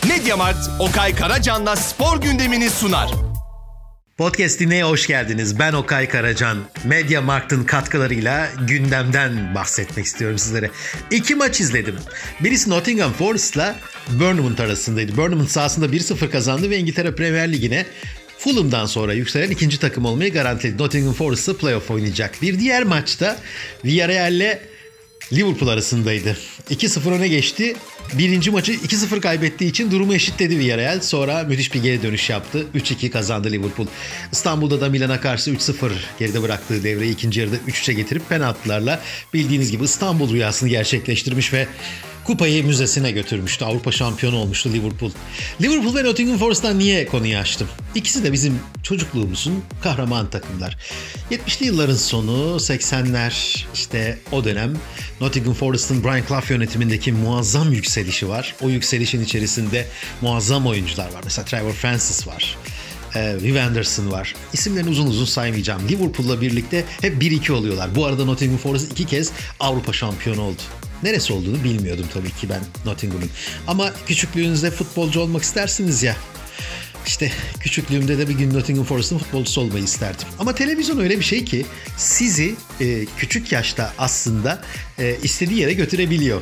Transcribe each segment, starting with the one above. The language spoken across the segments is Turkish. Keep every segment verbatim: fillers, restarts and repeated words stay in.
Mediamarkt, Okay Karacan'la spor gündemini sunar. Podcast dinleye hoş geldiniz. Ben Okay Karacan. Mediamarkt'ın katkılarıyla gündemden bahsetmek istiyorum sizlere. İki maç izledim. Birisi Nottingham Forest'la Bournemouth arasındaydı. Bournemouth sahasında bir sıfır kazandı ve İngiltere Premier Ligi'ne Fulham'dan sonra yükselen ikinci takım olmayı garantiledi. Nottingham Forest'la playoff oynayacak. Bir diğer maçta Villarreal'le Liverpool arasındaydı. iki sıfır öne geçti. Birinci maçı iki sıfır kaybettiği için durumu eşitledi Villarreal. Sonra müthiş bir geri dönüş yaptı. üç iki kazandı Liverpool. İstanbul'da da Milan'a karşı üç sıfır geride bıraktığı devreyi ikinci yarıda üç üçe getirip penaltılarla bildiğiniz gibi İstanbul rüyasını gerçekleştirmiş ve kupayı müzesine götürmüştü. Avrupa şampiyonu olmuştu Liverpool. Liverpool ve Nottingham Forest'tan niye konuyu açtım? İkisi de bizim çocukluğumuzun kahraman takımlar. yetmişli yılların sonu, seksenler işte o dönem Nottingham Forest'ın Brian Clough yönetimindeki muazzam yükselişi var. O yükselişin içerisinde muazzam oyuncular var. Mesela Trevor Francis var. Viv Anderson var. İsimlerini uzun uzun saymayacağım. Liverpool'la birlikte hep bir iki oluyorlar. Bu arada Nottingham Forest iki kez Avrupa şampiyonu oldu. Neresi olduğunu bilmiyordum tabii ki ben Nottingham'ın. Ama küçüklüğünüzde futbolcu olmak istersiniz ya. İşte küçüklüğümde de bir gün Nottingham Forest'ın futbolcusu olmayı isterdim. Ama televizyon öyle bir şey ki sizi e, küçük yaşta aslında e, istediği yere götürebiliyor.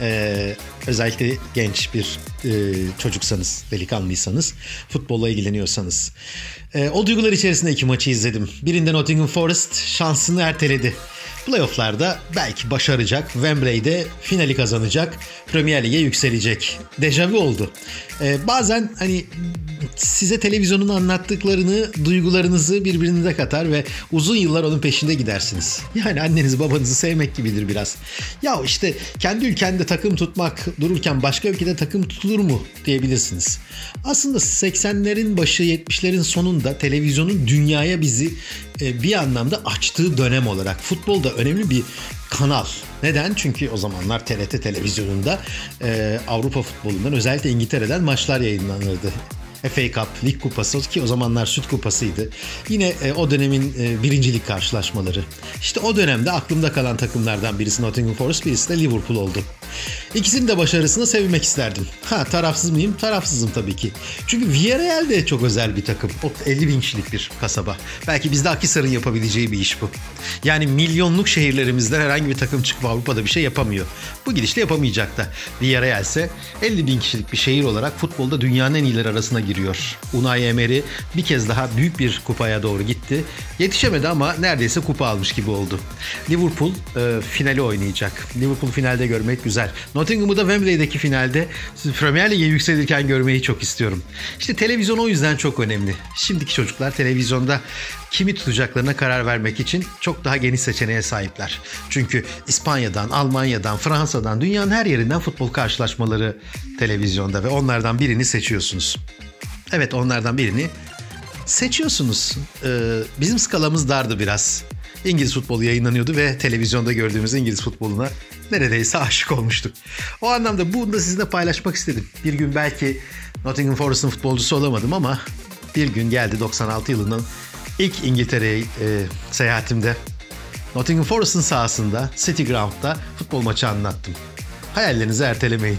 E, özellikle genç bir e, çocuksanız, delikanlıysanız, futbolla ilgileniyorsanız. E, o duygular içerisinde iki maçı izledim. Birinde Nottingham Forest şansını erteledi. Playoff'larda belki başaracak, Wembley'de finali kazanacak, Premier Lig'e yükselecek. Dejavu oldu. Ee, bazen hani size televizyonun anlattıklarını, duygularınızı birbirine katar ve uzun yıllar onun peşinde gidersiniz. Yani annenizi babanızı sevmek gibidir biraz. Ya işte kendi ülkende takım tutmak dururken başka ülkede takım tutulur mu diyebilirsiniz. Aslında seksenlerin başı, yetmişlerin sonunda televizyonun dünyaya bizi e, bir anlamda açtığı dönem olarak futbolda önemli bir kanal. Neden? Çünkü o zamanlar T R T televizyonunda e, Avrupa futbolundan özellikle İngiltere'den maçlar yayınlanırdı. F A Cup, Lig Kupası ki o zamanlar Süt Kupası'ydı. Yine e, o dönemin e, birincilik karşılaşmaları. İşte o dönemde aklımda kalan takımlardan birisi Nottingham Forest, birisi de Liverpool oldu. İkisinin de başarısına sevinmek isterdim. Ha tarafsız mıyım? Tarafsızım tabii ki. Çünkü Villarreal de çok özel bir takım. O elli bin kişilik bir kasaba. Belki bizde Akhisar'ın yapabileceği bir iş bu. Yani milyonluk şehirlerimizden herhangi bir takım çıkıp Avrupa'da bir şey yapamıyor. Bu gidişle yapamayacak da. Villarreal ise elli bin kişilik bir şehir olarak futbolda dünyanın en iyileri arasına giriyor. Unai Emery bir kez daha büyük bir kupaya doğru gitti. Yetişemedi ama neredeyse kupa almış gibi oldu. Liverpool e, finali oynayacak. Liverpool finalde görmek güzel. Nottingham'ı da Wembley'deki finalde Premier Lig'e yükselirken görmeyi çok istiyorum. İşte televizyon o yüzden çok önemli. Şimdiki çocuklar televizyonda kimi tutacaklarına karar vermek için çok daha geniş seçeneğe sahipler. Çünkü İspanya'dan, Almanya'dan, Fransa'dan, dünyanın her yerinden futbol karşılaşmaları televizyonda ve onlardan birini seçiyorsunuz. Evet, onlardan birini seçiyorsunuz. Ee, bizim skalamız dardı biraz. İngiliz futbolu yayınlanıyordu ve televizyonda gördüğümüz İngiliz futboluna neredeyse aşık olmuştuk. O anlamda bunu da sizinle paylaşmak istedim. Bir gün belki Nottingham Forest'ın futbolcusu olamadım ama bir gün geldi doksan altı yılının ilk İngiltere'ye e, seyahatimde. Nottingham Forest'ın sahasında, City Ground'da futbol maçı anlattım. Hayallerinizi ertelemeyin.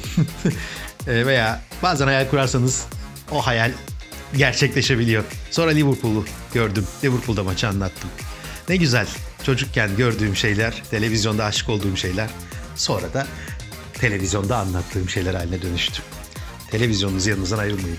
e, veya bazen hayal kurarsanız o hayal gerçekleşebiliyor. Sonra Liverpool'u gördüm. Liverpool'da maçı anlattım. Ne güzel. Çocukken gördüğüm şeyler, televizyonda aşık olduğum şeyler, sonra da televizyonda anlattığım şeyler haline dönüştü. Televizyonunuzu yanınızdan ayırmayın.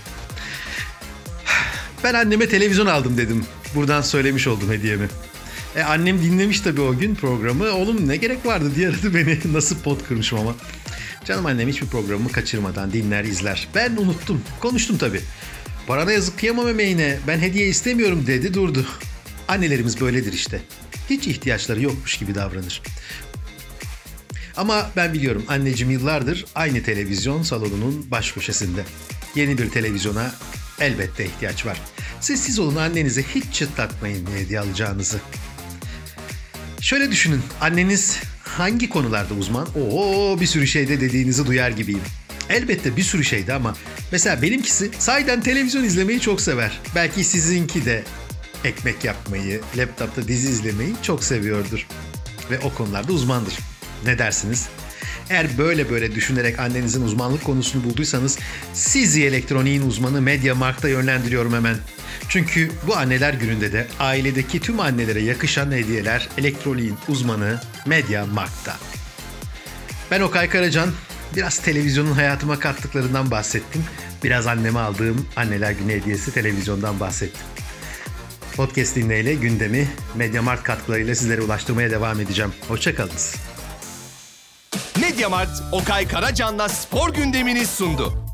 Ben anneme televizyon aldım dedim. Buradan söylemiş oldum hediyemi. E, annem dinlemiş tabii o gün programı. Oğlum ne gerek vardı diye aradı beni. Nasıl pot kırmışım ama. Canım annem hiçbir programımı kaçırmadan dinler, izler. Ben unuttum. Konuştum tabii. Parana yazık kıyamam emeğine. Ben hediye istemiyorum dedi durdu. Annelerimiz böyledir işte. Hiç ihtiyaçları yokmuş gibi davranır. Ama ben biliyorum anneciğim yıllardır aynı televizyon salonunun baş köşesinde. Yeni bir televizyona elbette ihtiyaç var. Siz siz olun, annenize hiç çıtlatmayın ne hediye alacağınızı. Şöyle düşünün, anneniz hangi konularda uzman? Oo, bir sürü şeyde dediğinizi duyar gibiyim. Elbette bir sürü şeyde ama mesela benimkisi sahiden televizyon izlemeyi çok sever. Belki sizinki de ekmek yapmayı, laptopta dizi izlemeyi çok seviyordur. Ve o konularda uzmandır. Ne dersiniz? Eğer böyle böyle düşünerek annenizin uzmanlık konusunu bulduysanız sizi elektroniğin uzmanı MediaMarkt'a yönlendiriyorum hemen. Çünkü bu anneler gününde de ailedeki tüm annelere yakışan hediyeler elektroniğin uzmanı MediaMarkt'ta. Ben Okay Karacan. Biraz televizyonun hayatıma kattıklarından bahsettim. Biraz anneme aldığım anneler günü hediyesi televizyondan bahsettim. Podcast dinleyle gündemi MediaMarkt katkılarıyla sizlere ulaştırmaya devam edeceğim. Hoşçakalınız. Mediamarkt, Okay Karacan'la spor gündemini sundu.